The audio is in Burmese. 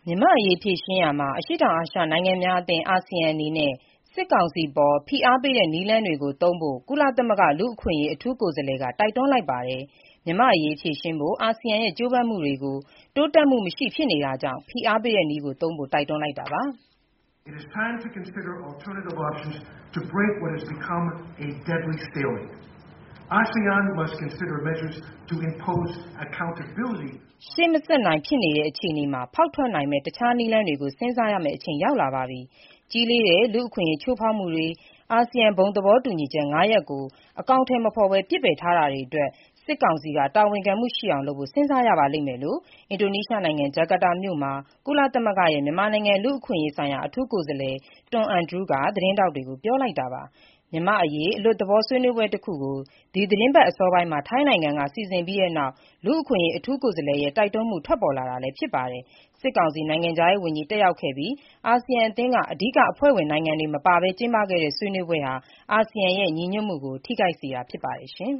မြန်မာ့အရေးဖြေရှင်းရာမှာအရှေ့တောင်အာရှနိုင်ငံများအသင်းအာဆီယံအနေနဲ့စစ်ကောင်စီအပေါ်ဖိအားပေးတဲ့နည်းလမ်းတွေကိုသုံးဖို့ကုလသမဂ္ဂလူ့အခွင့်အရေးအထူးကိုယ်စားလှယ်ကတိုက်တွန်းလိုက်ပါတယ်။မြန်မာ့အရေးဖြေရှင်းဖို့အာဆီယံရဲ့ကြိုးပမ်းမှုတွေကိုတိုးတက်မှုမရှိဖြစ်နေတာကြောင့်ဖိအားပေးတဲ့နည်းကိုသုံးဖို့တိုက်တွန်းလိုက်တာပါ။ It is time to consider alternative options to break what has become a deadly stalemate. ASEAN must consider measures to impose accountability. ရှေ့မဆက်နိုင်ဖြစ်နေတဲ့အခြေအနေမှာဖောက်ထွက်နိုင်မဲ့တခြားနည်းလမ်းတွေကိုစဉ်းစားရမယ့်အချိန်ရောက်လာပါပြီ။ကြီးလေးတဲ့လူ့အခွင့်အရေးချိုးဖောက်မှုတွေအာဆီယံဘုံသဘောတူညီချက်၅ရပ်ကိုအကောင်အထည်မဖော်ဘဲပစ်ပယ်ထားတာတွေအတွက်စစ်ကောင်စီကတာဝန်ခံမှုရှိအောင်လုပ်ဖို့စဉ်းစားရပါလိမ့်မယ်လို့အင်ဒိုနီးရှားနိုင်ငံဂျကာတာမြို့မှာကုလသမဂ္ဂရဲ့မြန်မာနိုင်ငံလူ့အခွင့်အရေးဆိုင်ရာအထူးကိုယ်စားလှယ်တွမ်အန်ဒရူးကသတင်းထောက်တွေကိုပြောလိုက်တာပါ။မြန်မာ့အရေးအလွတ်သဘောဆွေးနွေးပွဲတစ်ခုကိုဒီသီတင်းပတ်အစောပိုင်းမှာထိုင်းနိုင်ငံကစီစဉ်ပြီးတဲ့နောက်လူ့အခွင့်အရေးအထူးကိုယ်စားလှယ်ရဲ့တိုက်တွန်းမှုထွက်ပေါ်လာတာလည်းဖြစ်ပါတယ်။စစ်ကောင်စီနိုင်ငံခြားရေးဝန်ကြီးတက်ရောက်ခဲ့ပြီးအာဆီယံအသင်းကအဓိကအဖွဲ့ဝင်နိုင်ငံတွေမပါဘဲကျင်းပခဲ့တဲ့ဆွေးနွေးပွဲဟာအာဆီယံရဲ့ညီညွတ်မှုကိုထိခိုက်စေတာဖြစ်ပါတယ်ရှင်